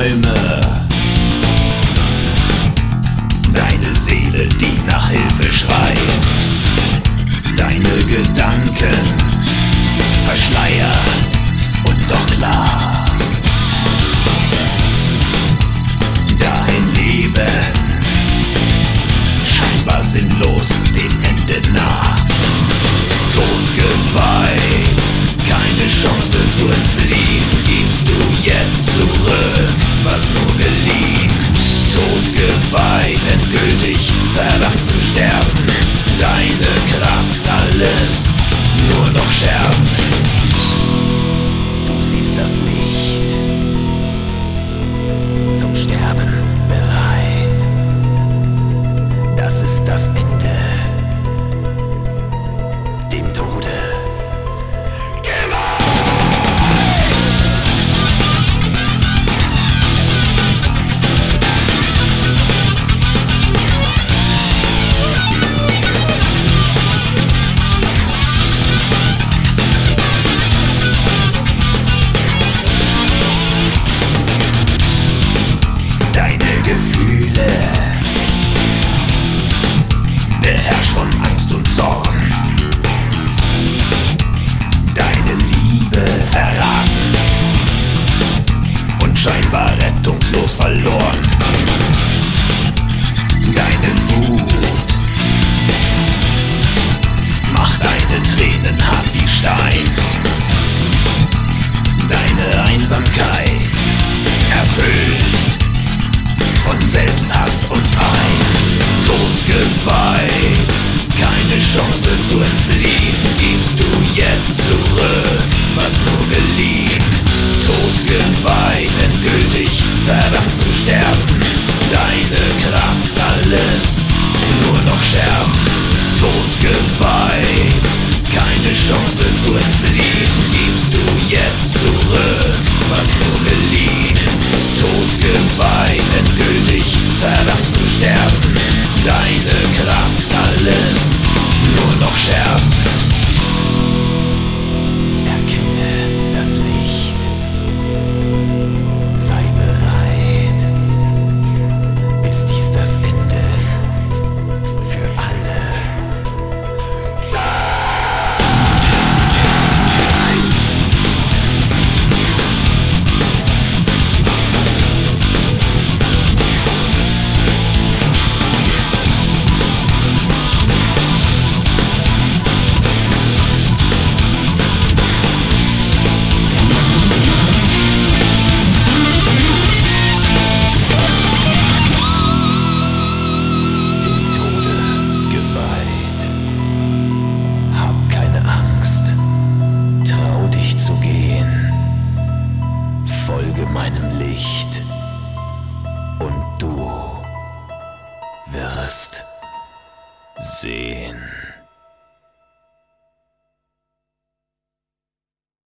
Träume, deine Seele, die nach Hilfe schreit, deine Gedanken verschleiert und doch klar. Dein Leben scheinbar sinnlos, dem Ende nah, todgeweiht, keine Chance zu entfliehen. Gibst du jetzt zurück, was nur geliehen? Todgeweiht, endgültig verdammt zu sterben. Deine Kraft, alles nur noch Scherben. Du siehst das Licht, zum Sterben bereit. Das ist das Ende, dem Tode. Beherrscht von Angst und Zorn, deine Liebe verraten und scheinbar rettungslos verloren. Deine Wut macht deine Tränen hart wie Stein. Deine Einsamkeit erfüllt von Selbsthass und Pein. Todgeweiht, keine Chance zu entfliehen. Gibst du jetzt zurück, was nur geliehen? Todgeweiht, endgültig verdammt zu sterben. Deine Kraft, alles nur noch Scherben. Todgeweiht, keine Chance zu entfliehen. Gibst du jetzt zurück, was nur geliehen? Todgeweiht, endgültig verdammt zu sterben. Deine Kraft, alles nur noch Scherben. Erkenne das Licht, sei bereit. Ist dies das Ende für alle? Folge meinem Licht.